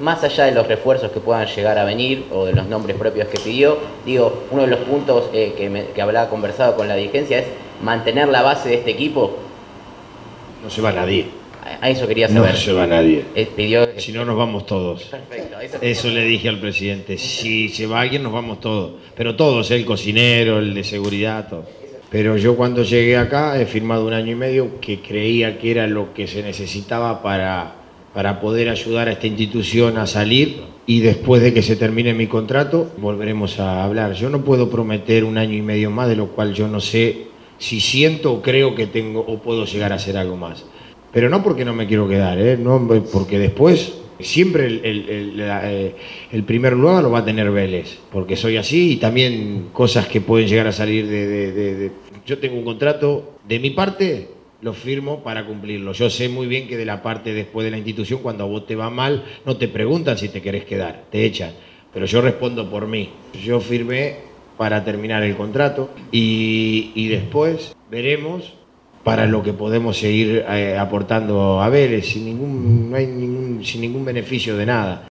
más allá de los refuerzos que puedan llegar a venir o de los nombres propios que pidió, digo, uno de los puntos que hablaba conversado con la dirigencia es mantener la base de este equipo. No se va nadie. A eso quería saber. No se va nadie. Si no, nos vamos todos. Perfecto. Eso le dije al presidente. Si se va alguien, nos vamos todos. Pero todos, el cocinero, el de seguridad, todo. Pero yo cuando llegué acá he firmado 1 año y medio que creía que era lo que se necesitaba para poder ayudar a esta institución a salir, y después de que se termine mi contrato volveremos a hablar. Yo no puedo prometer 1 año y medio más, de lo cual yo no sé si siento o creo que tengo o puedo llegar a hacer algo más. Pero no porque no me quiero quedar, no, porque después siempre el primer lugar lo va a tener Vélez, porque soy así, y también cosas que pueden llegar a salir Yo tengo un contrato, de mi parte lo firmo para cumplirlo. Yo sé muy bien que de la parte después de la institución, cuando a vos te va mal, no te preguntan si te querés quedar, te echan. Pero yo respondo por mí. Yo firmé para terminar el contrato y después veremos para lo que podemos seguir aportando a Vélez sin ningún beneficio de nada.